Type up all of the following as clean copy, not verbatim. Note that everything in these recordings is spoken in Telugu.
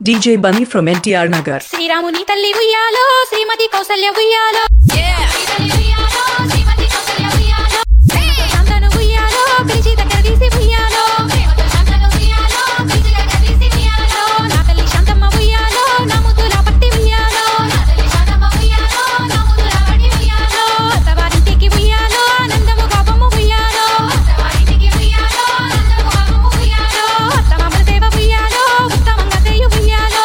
DJ Bunny from NTR Nagar. శ్రీరాముని తల్లి ఉయ్యాలో శ్రీమతి కౌసల్య ఉయ్యాలో శాంతను ఉయ్యాలో పిలిచి దగ్గర తీసి ఉయ్యాలో నా తల్లి శాంతమ్మ ఉయ్యాలో నా ముద్దుల పట్టి ఉయ్యాలో అత్తవారింటికి ఉయ్యాలో ఆనందము పాపము ఉయ్యాలో అత్తమామల సేవ ఉయ్యాలో ఉత్తమంగా చేయు ఉయ్యాలో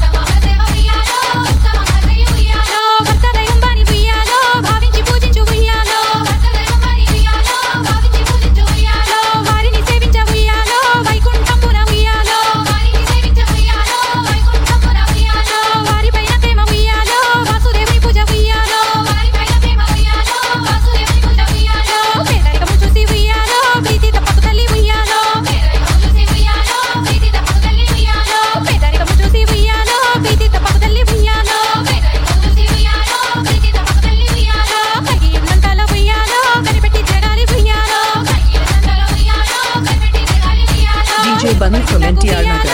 DJ Bunny from NTR Nagar.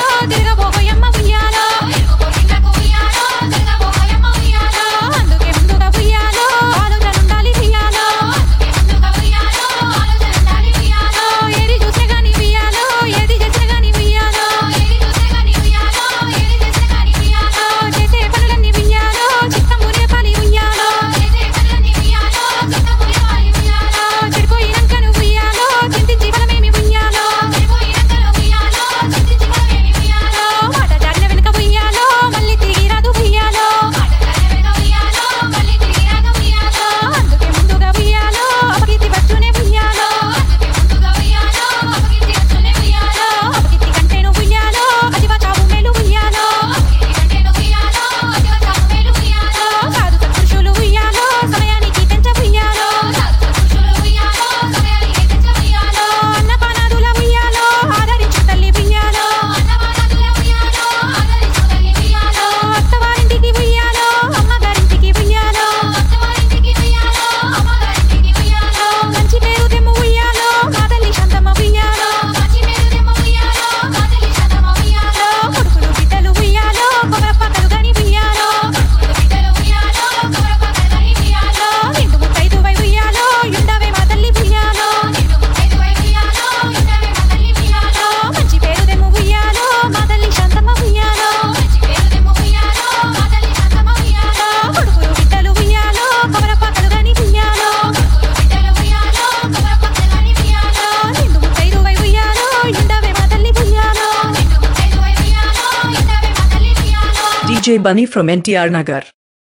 DJ Bunny from NTR Nagar.